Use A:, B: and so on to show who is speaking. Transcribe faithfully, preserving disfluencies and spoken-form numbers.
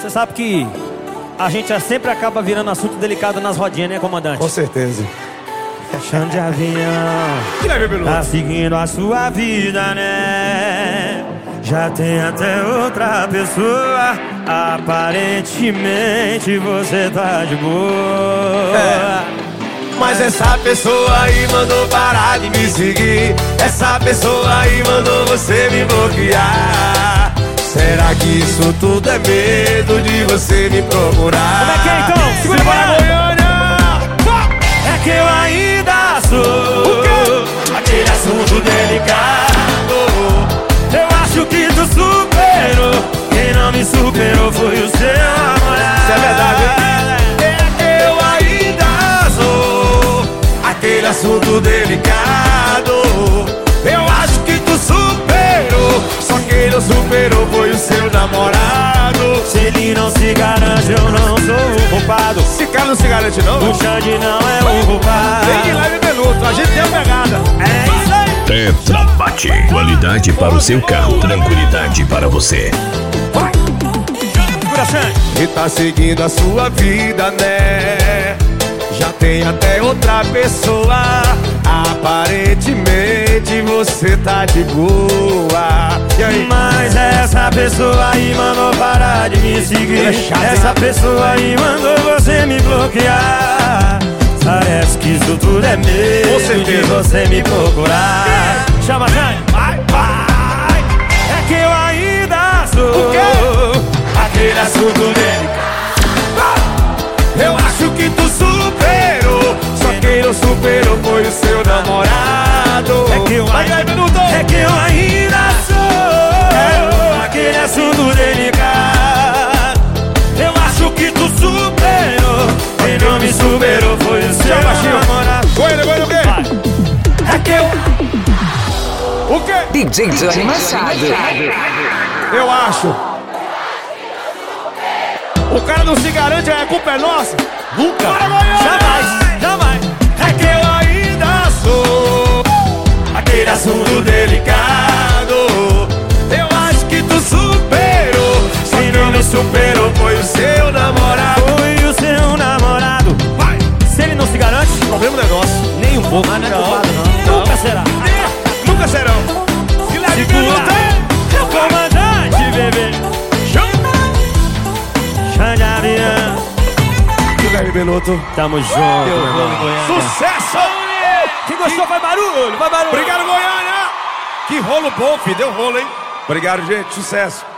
A: Você sabe que a gente sempre acaba virando assunto delicado nas rodinhas, né, comandante?
B: Com certeza.
A: Chão de avião, tá seguindo a sua vida, né? Já tem até outra pessoa. Aparentemente você tá de boa,
B: é. Mas essa pessoa aí mandou parar de me seguir. Essa pessoa aí mandou você me bloquear. Será que isso tudo é medo de você me procurar?
A: Como é que é então? Segura
B: para Goiânia!
A: É que eu ainda sou aquele assunto delicado. Eu acho que tu superou. Quem não me superou foi o seu namorado.
B: Isso é verdade, hein? É que eu ainda sou aquele assunto delicado. Eu acho que tu superou. Só quem não superou foi o seu namorado.
A: Se ele não se garante, eu não sou o culpado.
B: Se cara não se garante não,
A: o Xande não é o culpado.
B: Tem que ir lá e Bebeluto, a gente tem a pegada.
A: É isso aí.
C: Tetra Bate. Qualidade para o seu carro, tranquilidade para você.
B: Vai.
A: Segura, Xande.
B: E tá seguindo a sua vida, né? Já tem até outra pessoa. Aparentemente você tá de boa. E aí?
A: Mas essa pessoa aí mandou parar de me seguir. Essa pessoa aí mandou você me bloquear. Parece que isso tudo é medo de você me procurar. Chama, Jane. Vai, vai. É que eu ainda sou
B: o quê?
A: aquele assunto delicado.
B: Eu acho que tu superou. Só quem não superou foi o seu namorado.
A: É que eu ainda, é que eu ainda sou aquele assunto delicado. Eu acho que tu superou. Quem não me superou foi o seu namorado.
B: Goiânia, Goiânia, o quê?
A: É que eu...
B: O quê?
D: D J Johnny Machado.
B: Eu acho. O cara não se garante, a culpa é nossa?
A: Nunca,
B: Goiânia!
A: jamais, jamais. É que eu ainda sou aquele assunto delicado.
B: Eu acho que tu superou.
A: Quem não me superou
B: foi o seu namorado.
A: Foi o seu namorado.
B: Vai!
A: Se ele não se garante,
B: problema é nosso.
A: Nem um pouco, mas não é culpado não.
B: Não.
A: Nunca será.
B: Nunca serão.
A: Segura, o comandante, bebê. Xande Avião.
B: Guilherme Beloto.
A: Tamo junto, meu irmão.
B: Sucesso!
A: Quem gostou faz barulho, faz barulho.
B: Obrigado, Goiânia. Que rolo bom, filho. Deu rolo, hein? Obrigado, gente. Sucesso.